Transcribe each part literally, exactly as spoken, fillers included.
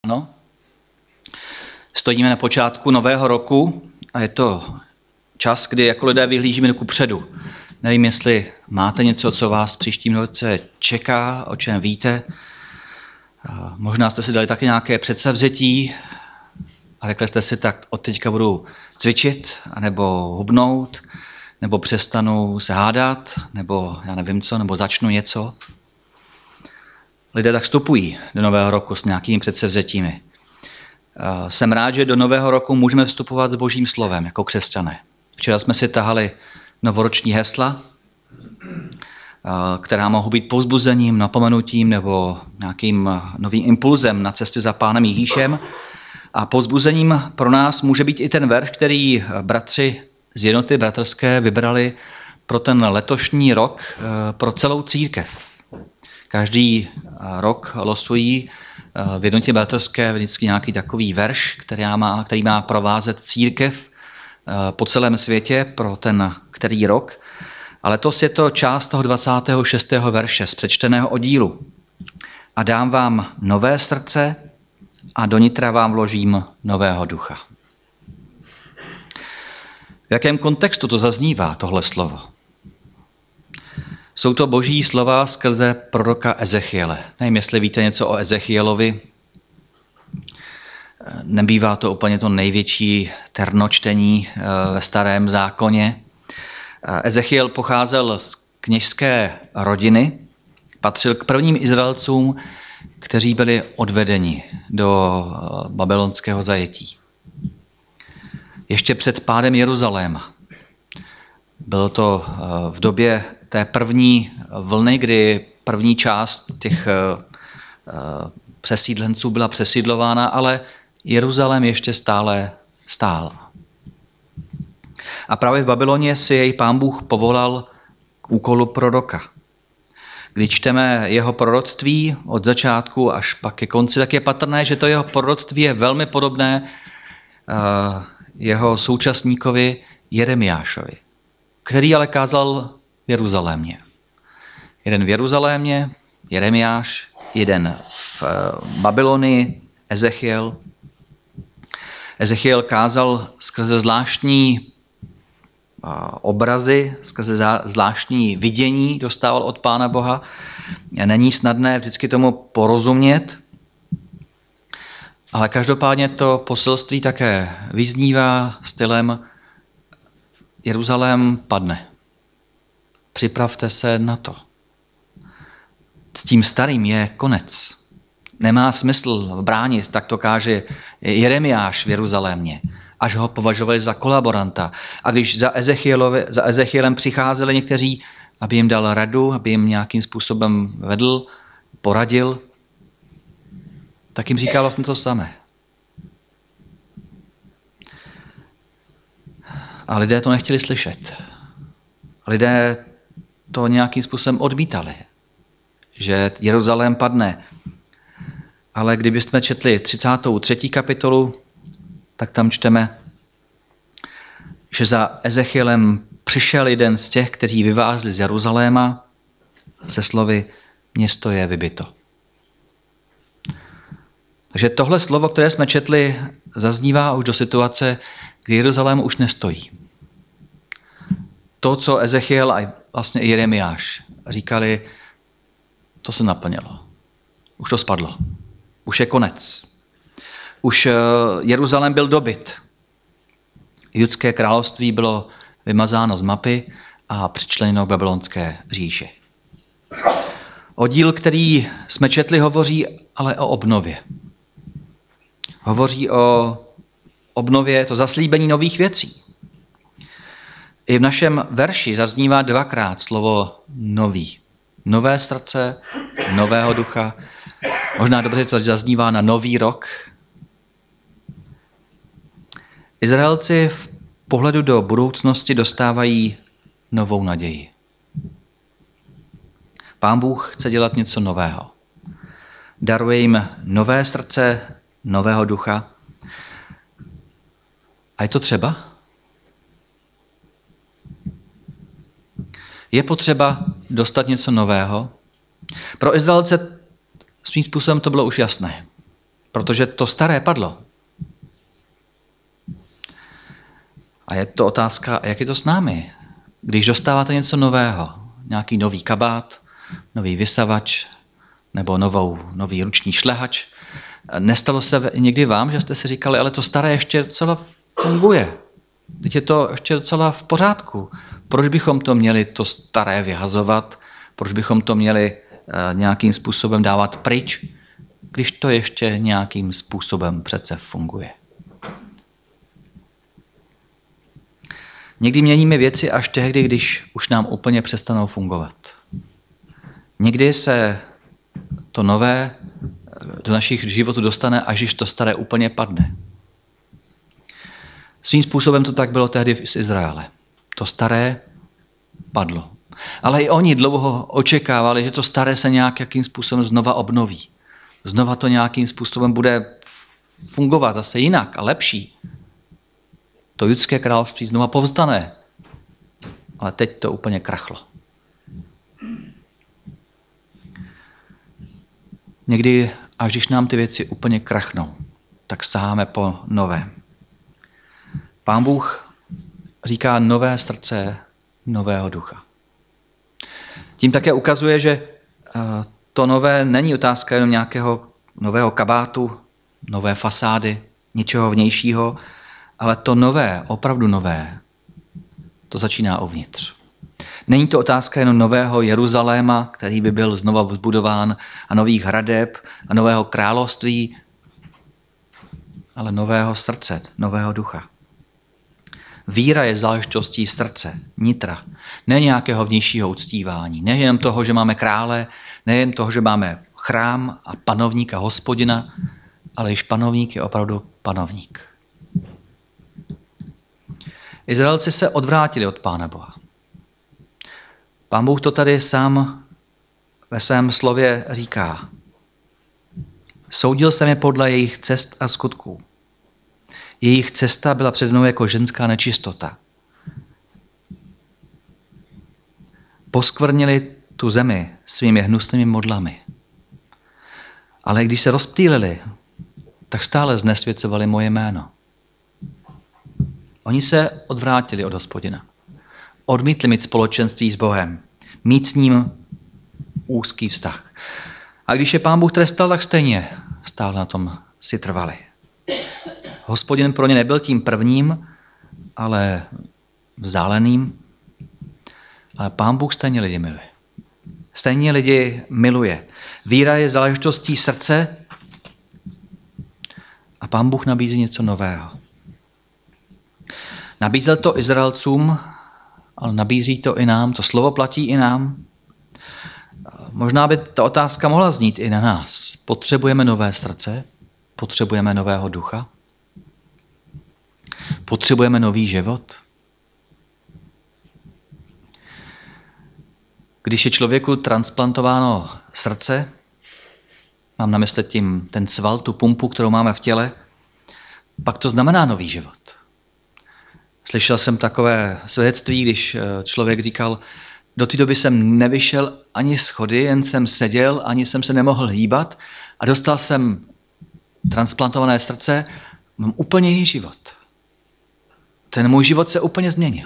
No. Stojíme na počátku nového roku a je to čas, kdy jako lidé vyhlížíme kupředu. Nevím, jestli máte něco, co vás v příštím roce čeká, o čem víte. Možná jste si dali taky nějaké předsevzetí a řekli jste si, tak od teďka budu cvičit, nebo hubnout, nebo přestanu se hádat, nebo já nevím co, nebo začnu něco. Lidé tak vstupují do nového roku s nějakými předsevzetími. Jsem rád, že do nového roku můžeme vstupovat s Božím slovem jako křesťané. Včera jsme si tahali novoroční hesla, která mohou být povzbuzením, napomenutím nebo nějakým novým impulzem na cestě za Pánem Ježíšem. A povzbuzením pro nás může být i ten verš, který bratři z jednoty bratrské vybrali pro ten letošní rok, pro celou církev. Každý rok losují v jednotě bratrské vždycky nějaký takový verš, který má, který má provázet církev po celém světě pro ten který rok. A letos je to část toho dvacátého šestého verše z přečteného oddílu. A dám vám nové srdce a do nitra vám vložím nového ducha. V jakém kontextu to zaznívá, tohle slovo? Jsou to boží slova skrze proroka Ezechiele. Nevím, jestli víte něco o Ezechielovi. Nebývá to úplně to největší ternočtení ve starém zákoně. Ezechiel pocházel z kněžské rodiny, patřil k prvním Izraelcům, kteří byli odvedeni do babylonského zajetí. Ještě před pádem Jeruzaléma. Bylo to v době té první vlny, kdy první část těch přesídlenců byla přesídlována, ale Jeruzalém ještě stále stál. A právě v Babyloně si jej Pán Bůh povolal k úkolu proroka. Když čteme jeho proroctví od začátku až pak ke konci, tak je patrné, že to jeho proroctví je velmi podobné jeho současníkovi Jeremiášovi, který ale kázal v Jeruzalémě. Jeden v Jeruzalémě, Jeremiáš, jeden v Babylonii, Ezechiel. Ezechiel kázal skrze zvláštní obrazy, skrze zvláštní vidění dostával od Pána Boha. Není snadné vždycky tomu porozumět, ale každopádně to poselství také vyznívá stylem Jeruzalém padne. Připravte se na to. S tím starým je konec. Nemá smysl bránit, tak to káže Jeremiáš v Jeruzalémě, až ho považovali za kolaboranta. A když za, za Ezechielem přicházeli někteří, aby jim dal radu, aby jim nějakým způsobem vedl, poradil, tak jim říká vlastně to samé. A lidé to nechtěli slyšet. Lidé to nějakým způsobem odmítali, že Jeruzalém padne. Ale kdybychom četli třicátou třetí kapitolu, tak tam čteme, že za Ezechielem přišel jeden z těch, kteří vyvázli z Jeruzaléma se slovy město je vybito. Takže tohle slovo, které jsme četli, zaznívá už do situace, kdy Jeruzalém už nestojí. To, co Ezechiel a vlastně i Jeremiáš říkali, to se naplnilo. Už to spadlo. Už je konec. Už Jeruzalém byl dobyt. Judské království bylo vymazáno z mapy a přičleněno k babylonské říši. Oddíl, který jsme četli, hovoří ale o obnově. Hovoří o obnově, to zaslíbení nových věcí. I v našem verši zaznívá dvakrát slovo nový. Nové srdce, nového ducha. Možná dobře to zaznívá na nový rok. Izraelci v pohledu do budoucnosti dostávají novou naději. Pán Bůh chce dělat něco nového. Daruje jim nové srdce, nového ducha. A je to třeba? Je potřeba dostat něco nového? Pro Izraelce svým způsobem to bylo už jasné. protože to staré padlo. A je to otázka, jak je to s námi. Když dostáváte něco nového, nějaký nový kabát, nový vysavač nebo novou, nový ruční šlehač, nestalo se někdy vám, že jste si říkali, ale to staré ještě docela funguje. Teď je to ještě docela v pořádku. Proč bychom to měli to staré vyhazovat? Proč bychom to měli nějakým způsobem dávat pryč, když to ještě nějakým způsobem přece funguje? Někdy měníme věci až tehdy, když už nám úplně přestanou fungovat. Někdy se to nové do našich životů dostane, až když to staré úplně padne. Svým způsobem to tak bylo tehdy z Izraele. To staré padlo. Ale i oni dlouho očekávali, že to staré se nějakým způsobem znova obnoví. Znova to nějakým způsobem bude fungovat zase jinak a lepší. To judské království znova povstane. Ale teď to úplně krachlo. Někdy, až když nám ty věci úplně krachnou, tak saháme po novém. Pán Bůh říká nové srdce, nového ducha. Tím také ukazuje, že to nové není otázka jenom nějakého nového kabátu, nové fasády, něčeho vnějšího, ale to nové, opravdu nové, to začíná uvnitř. Není to otázka jenom nového Jeruzaléma, který by byl znova vzbudován, a nových hradeb a nového království, ale nového srdce, nového ducha. Víra je záležitostí srdce, nitra, ne nějakého vnějšího uctívání, ne jen toho, že máme krále, ne jen toho, že máme chrám a panovníka, hospodina, ale již panovník je opravdu panovník. Izraelci se odvrátili od Pána Boha. Pán Bůh to tady sám ve svém slově říká. Soudil jsem je podle jejich cest a skutků. Jejich cesta byla před mnou jako ženská nečistota. Poskvrnili tu zemi svými hnusnými modlami. Ale když se rozptýlili, tak stále znesvěcovali moje jméno. Oni se odvrátili od Hospodina. Odmítli mít společenství s Bohem, mít s ním úzký vztah. A když je Pán Bůh trestal, tak stejně stále na tom si trvali. Hospodin pro ně nebyl tím prvním, ale vzdáleným, ale Pán Bůh stejně lidi miluje. Stejně lidi miluje. Víra je záležitostí srdce a Pán Bůh nabízí něco nového. Nabízel to Izraelcům, ale nabízí to i nám. To slovo platí i nám. Možná by ta otázka mohla znít i na nás. Potřebujeme nové srdce? Potřebujeme nového ducha? Potřebujeme nový život? Když je člověku transplantováno srdce, mám na mysli tím ten sval, tu pumpu, kterou máme v těle, pak to znamená nový život. Slyšel jsem takové svědectví, když člověk říkal, do té doby jsem nevyšel ani schody, jen jsem seděl, ani jsem se nemohl hýbat a dostal jsem transplantované srdce, mám úplně jiný život. Ten můj život se úplně změnil.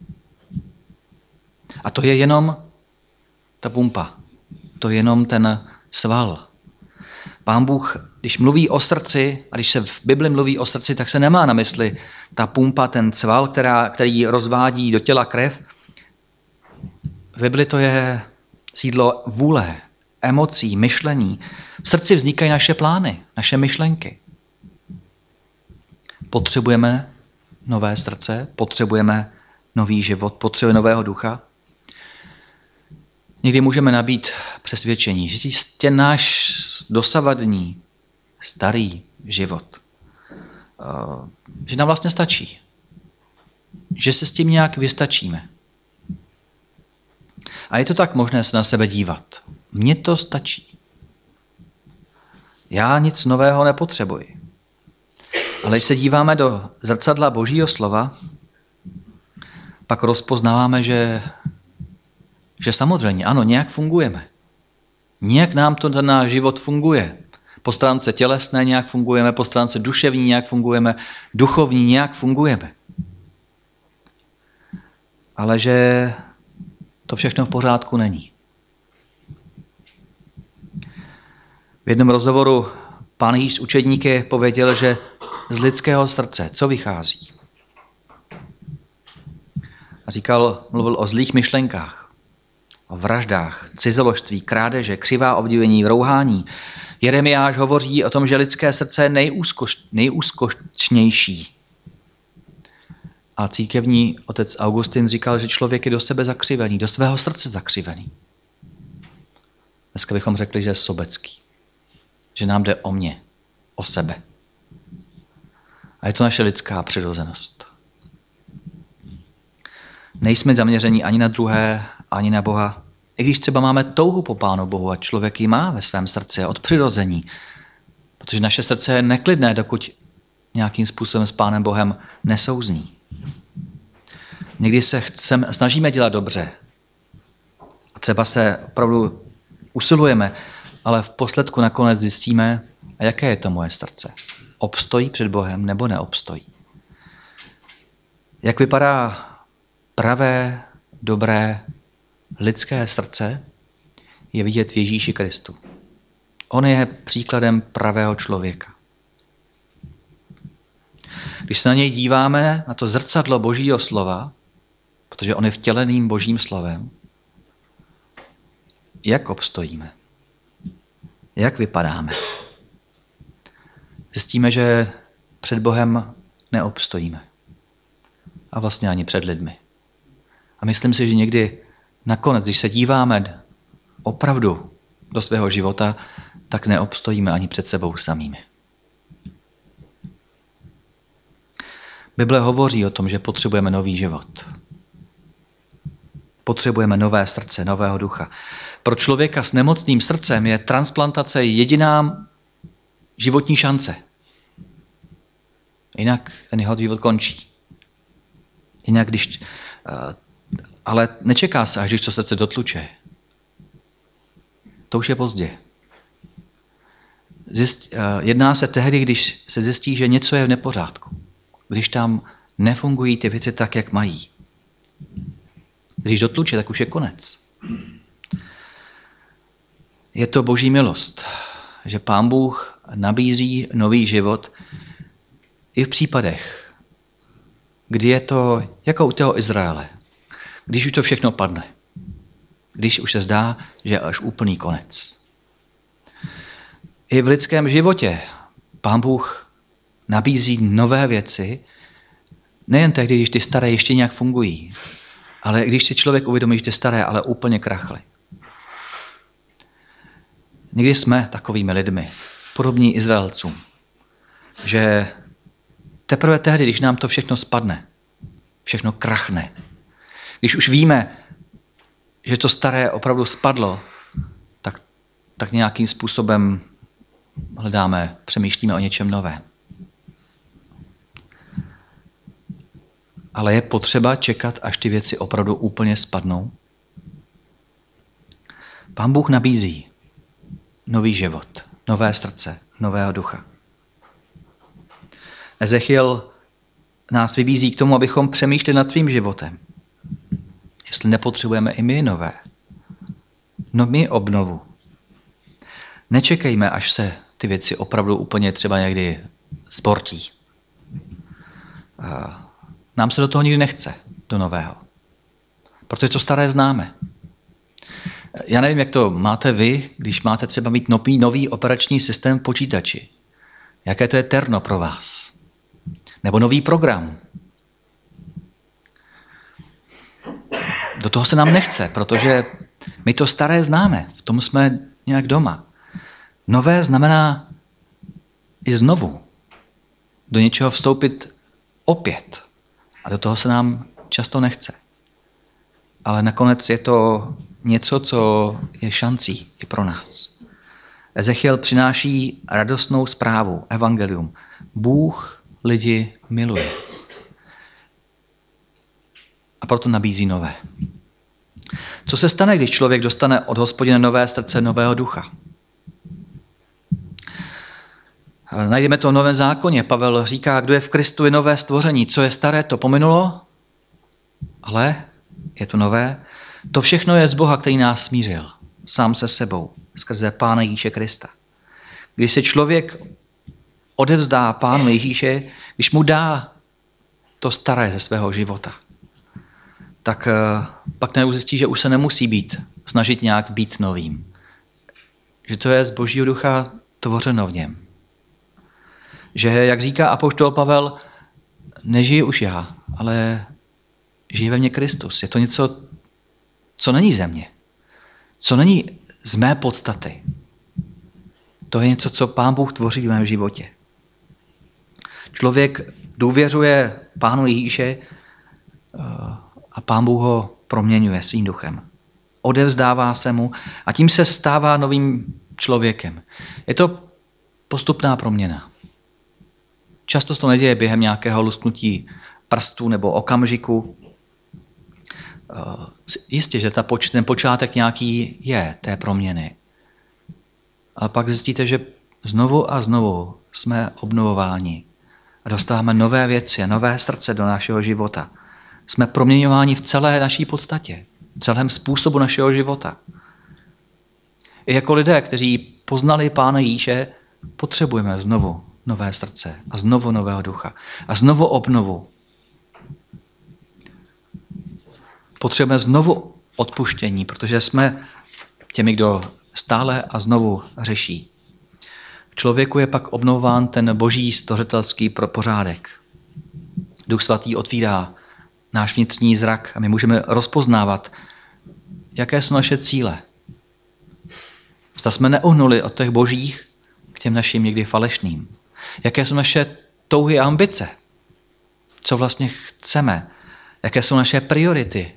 A to je jenom ta pumpa. To je jenom ten sval. Pán Bůh, když mluví o srdci, a když se v Bibli mluví o srdci, tak se nemá na mysli ta pumpa, ten sval, která, který rozvádí do těla krev. V Bibli to je sídlo vůle, emocí, myšlení. V srdci vznikají naše plány, naše myšlenky. Potřebujeme nové srdce, potřebujeme nový život, potřebujeme nového ducha. Někdy můžeme nabít přesvědčení, že ten náš dosavadní, starý život, že nám vlastně stačí. Že se s tím nějak vystačíme. A je to tak možné se na sebe dívat. Mně to stačí. Já nic nového nepotřebuji. Ale když se díváme do zrcadla Božího slova, pak rozpoznáváme, že, že samozřejmě, ano, nějak fungujeme. Nějak nám to ten náš život funguje. Po stránce tělesné nějak fungujeme, po stránce duševní nějak fungujeme, duchovní nějak fungujeme. Ale že to všechno v pořádku není. V jednom rozhovoru pán Ježíš s učedníky pověděl, že z lidského srdce co vychází? A říkal, mluvil o zlých myšlenkách, o vraždách, cizoložství, krádeže, křivá obdivení, rouhání. Jeremiáš hovoří o tom, že lidské srdce je nejúzkoš, nejúzkočnější. A církevní otec Augustin říkal, že člověk je do sebe zakřivený, do svého srdce zakřivený. Dneska bychom řekli, že je sobecký. Že nám jde o mě, o sebe. A je to naše lidská přirozenost. Nejsme zaměření ani na druhé, ani na Boha. I když třeba máme touhu po Pánu Bohu a člověk ji má ve svém srdci od přirození. Protože naše srdce je neklidné, dokud nějakým způsobem s Pánem Bohem nesouzní. Někdy se chcem, snažíme dělat dobře. A třeba se opravdu usilujeme, ale v posledku nakonec zjistíme, a jaké je to moje srdce. Obstojí před Bohem nebo neobstojí? Jak vypadá pravé, dobré, lidské srdce, je vidět v Ježíši Kristu. On je příkladem pravého člověka. Když se na něj díváme, na to zrcadlo Božího slova, protože on je vtěleným Božím slovem, jak obstojíme? Jak vypadáme? Zjistíme, že před Bohem neobstojíme. A vlastně ani před lidmi. A myslím si, že někdy nakonec, když se díváme opravdu do svého života, tak neobstojíme ani před sebou samými. Bible hovoří o tom, že potřebujeme nový život. Potřebujeme nové srdce, nového ducha. Pro člověka s nemocným srdcem je transplantace jediná životní šance. Jinak ten jeho život končí. Jinak, když, ale nečeká se, až když to srdce dotluče. To už je pozdě. Zjist, jedná se tehdy, když se zjistí, že něco je v nepořádku. Když tam nefungují ty věci tak, jak mají. Když dotluče, tak už je konec. Je to Boží milost, že Pán Bůh nabízí nový život i v případech, kdy je to jako u toho Izraele. Když už to všechno padne. Když už se zdá, že je až úplný konec. I v lidském životě Pán Bůh nabízí nové věci, nejen tehdy, když ty staré ještě nějak fungují, ale když si člověk uvědomí, že ty staré ale úplně krachly. Někdy jsme takovými lidmi, podobní Izraelcům, že teprve tehdy, když nám to všechno spadne, všechno krachne, když už víme, že to staré opravdu spadlo, tak, tak nějakým způsobem hledáme, přemýšlíme o něčem novém. Ale je potřeba čekat, až ty věci opravdu úplně spadnou. Pán Bůh nabízí nový život, nové srdce, nového ducha. Ezechiel nás vybízí k tomu, abychom přemýšleli nad svým životem. Jestli nepotřebujeme i my nové. No my obnovu. Nečekejme, až se ty věci opravdu úplně třeba někdy zbortí. Nám se do toho nikdy nechce, do nového. Protože to staré známe. Já nevím, jak to máte vy, když máte třeba mít nový, nový operační systém v počítači. Jaké to je terno pro vás? Nebo nový program. Do toho se nám nechce, protože my to staré známe. V tom jsme nějak doma. Nové znamená i znovu do něčeho vstoupit opět. A do toho se nám často nechce. Ale nakonec je to něco, co je šancí i pro nás. Ezechiel přináší radostnou zprávu, evangelium. Bůh lidi miluje. A proto nabízí nové. Co se stane, když člověk dostane od Hospodina nové srdce, nového ducha? Najdeme to v Novém zákoně. Pavel říká, kdo je v Kristu, je nové stvoření. Co je staré, to pominulo, ale je to nové. To všechno je z Boha, který nás smířil sám se sebou, skrze Pána Ježíše Krista. Když se člověk odevzdá Pánu Ježíše, když mu dá to staré ze svého života, tak pak najednou zjistí, že už se nemusí být, snažit nějak být novým. Že to je z Božího ducha tvořeno v něm. Že, jak říká apoštol Pavel, nežije už já, ale žije ve mně Kristus. Je to něco, co není ze mě, co není z mé podstaty. To je něco, co Pán Bůh tvoří v mém životě. Člověk důvěřuje Pánu Ježíše a Pán Bůh ho proměňuje svým duchem. Odevzdává se mu a tím se stává novým člověkem. Je to postupná proměna. Často se to neděje během nějakého lusknutí prstů nebo okamžiku. Jistě, že ta poč- ten počátek nějaký je té proměny. Ale pak zjistíte, že znovu a znovu jsme obnovováni a dostáváme nové věci, nové srdce do našeho života. Jsme proměňováni v celé naší podstatě, v celém způsobu našeho života. I jako lidé, kteří poznali Pána Ježíše, potřebujeme znovu nové srdce a znovu nového ducha a znovu obnovu. Potřebujeme znovu odpuštění, protože jsme těmi, kdo stále a znovu řeší. V člověku je pak obnovován ten boží stvořitelský pořádek. Duch svatý otvírá náš vnitřní zrak a my můžeme rozpoznávat, jaké jsou naše cíle. Zda jsme neuhnuli od těch božích k těm našim někdy falešným. Jaké jsou naše touhy a ambice. Co vlastně chceme. Jaké jsou naše priority.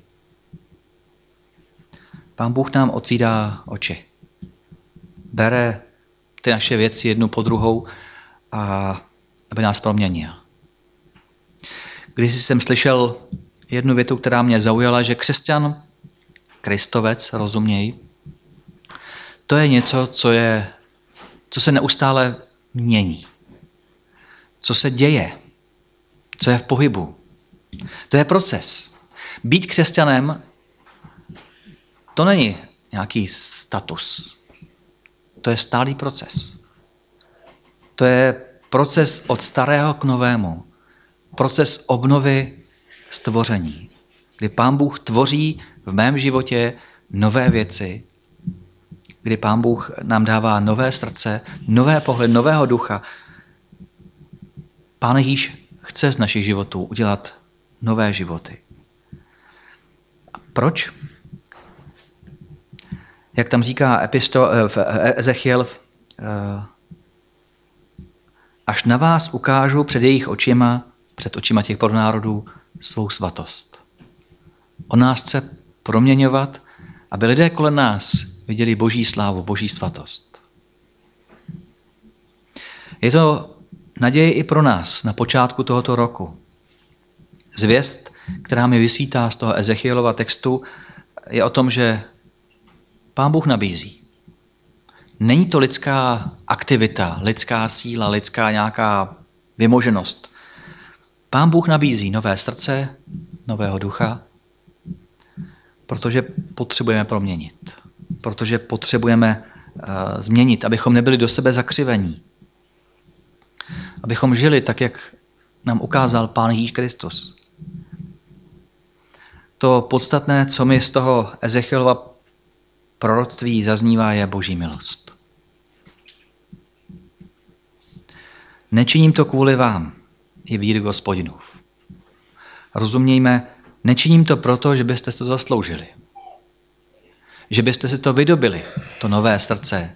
Pán Bůh nám otvírá oči. Bere ty naše věci jednu po druhou, a aby nás proměnil. Když jsem slyšel jednu větu, která mě zaujala, že křesťan, kristovec, rozuměj, to je něco, co, je, co se neustále mění. Co se děje. Co je v pohybu. To je proces. Být křesťanem, to není nějaký status. To je stálý proces. To je proces od starého k novému. Proces obnovy stvoření. Kdy Pán Bůh tvoří v mém životě nové věci, kdy Pán Bůh nám dává nové srdce, nové pohled, nového ducha. Pán Ježíš chce z našich životů udělat nové životy. A proč? Jak tam říká episto, v Ezechiel, až na vás ukážu před jejich očima, před očima těch národů, svou svatost. On nás chce proměňovat, aby lidé kolem nás viděli boží slávu, boží svatost. Je to naděje i pro nás na počátku tohoto roku. Zvěst, která mi vysvítá z toho Ezechielova textu, je o tom, že Pán Bůh nabízí. Není to lidská aktivita, lidská síla, lidská nějaká vymoženost. Pán Bůh nabízí nové srdce, nového ducha, protože potřebujeme proměnit. Protože potřebujeme uh, změnit, abychom nebyli do sebe zakřivení. Abychom žili tak, jak nám ukázal Pán Ježíš Kristus. To podstatné, co mi z toho Ezechielova proroctví zaznívá, je boží milost. Nečiním to kvůli vám, je výrok Hospodinův. Rozumějme, nečiním to proto, že byste to zasloužili. Že byste si to vydobili, to nové srdce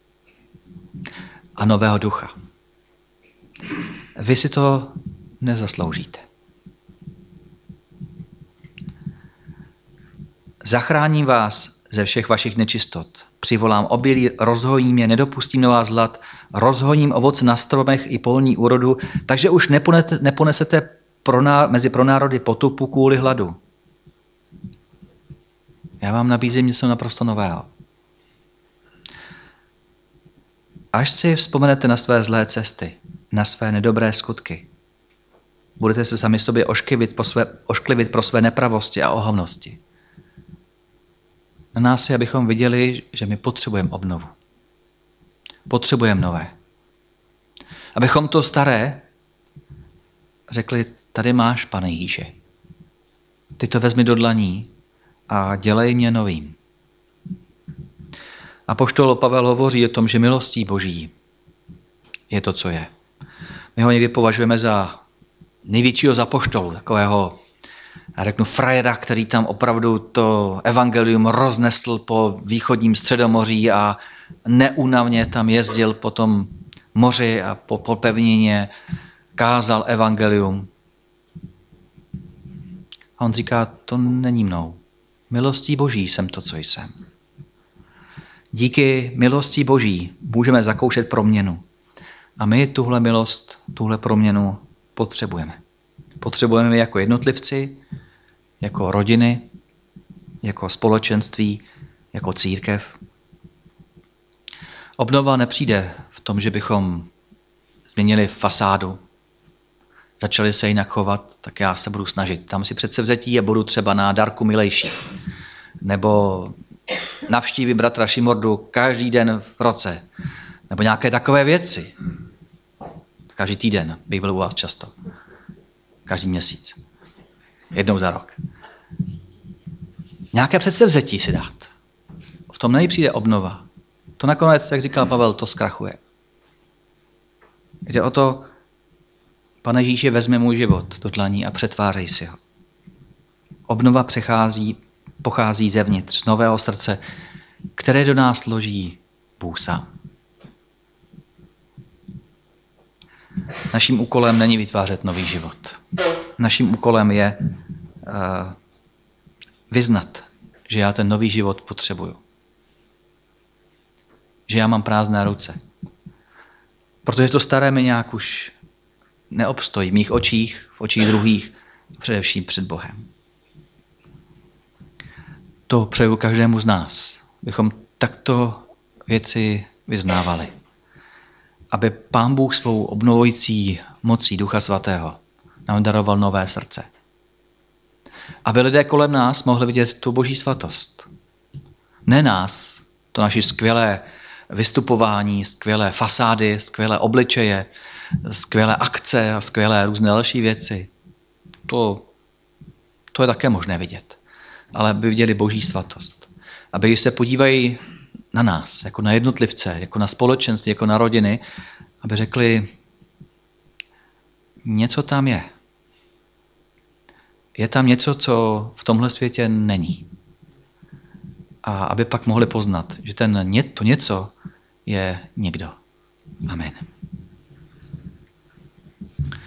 a nového ducha. Vy si to nezasloužíte. Zachráním vás ze všech vašich nečistot. Přivolám obilí, rozhojím je, nedopustím na vás hlad, rozhoním ovoce na stromech i polní úrodu, takže už neponete, neponesete pro ná, mezi pronárody potupu kvůli hladu. Já vám nabízím něco naprosto nového. Až si vzpomenete na své zlé cesty, na své nedobré skutky, budete se sami sobě ošklivit, po své, ošklivit pro své nepravosti a ohavnosti. Na nás je, abychom viděli, že my potřebujeme obnovu. Potřebujeme nové. Abychom to staré řekli, tady máš, Pane Ježíši. Ty to vezmi do dlaní a dělej mě novým. Apoštol Pavel hovoří o tom, že milostí Boží je to, co je. My ho někdy považujeme za největšího z apoštolů, takového, já řeknu, frajera, který tam opravdu to evangelium roznesl po východním Středomoří a neúnavně tam jezdil po tom moři a po, po pevnině, kázal evangelium. A on říká, to není mnou. Milostí Boží jsem to, co jsem. Díky milosti Boží můžeme zakoušet proměnu. A my tuhle milost, tuhle proměnu potřebujeme. Potřebujeme jako jednotlivci, jako rodiny, jako společenství, jako církev. Obnova nepřijde v tom, že bychom změnili fasádu, začali se jinak chovat, tak já se budu snažit. Tam si předsevzetí a budu třeba na dárku milejší. Nebo navštívit bratra Šimordu každý den v roce. Nebo nějaké takové věci. Každý týden bych byl u vás často. Každý měsíc. Jednou za rok. Nějaké předsevzetí si dát. V tom nepřijde obnova. To nakonec, jak říkal Pavel, to zkrachuje. Jde o to, Pane Ježíši, vezmi můj život do dlaní a přetvářej si ho. Obnova přechází, pochází zevnitř, z nového srdce, které do nás loží Bůh sám. Naším úkolem není vytvářet nový život. Naším úkolem je uh, vyznat, že já ten nový život potřebuju. Že já mám prázdné ruce. Protože to staré mi nějak už neobstojí v mých očích, v očích druhých, především před Bohem. To přeju každému z nás, bychom takto věci vyznávali. Aby Pán Bůh svou obnovující mocí Ducha Svatého nám daroval nové srdce. Aby lidé kolem nás mohli vidět tu Boží svatost. Ne nás, to naše skvělé vystupování, skvělé fasády, skvělé obličeje, skvělé akce a skvělé různé další věci. To, to je také možné vidět. Ale aby viděli Boží svatost. Aby když se podívají na nás, jako na jednotlivce, jako na společenství, jako na rodiny, aby řekli, něco tam je. Je tam něco, co v tomhle světě není. A aby pak mohli poznat, že ten, to něco je někdo. Amen.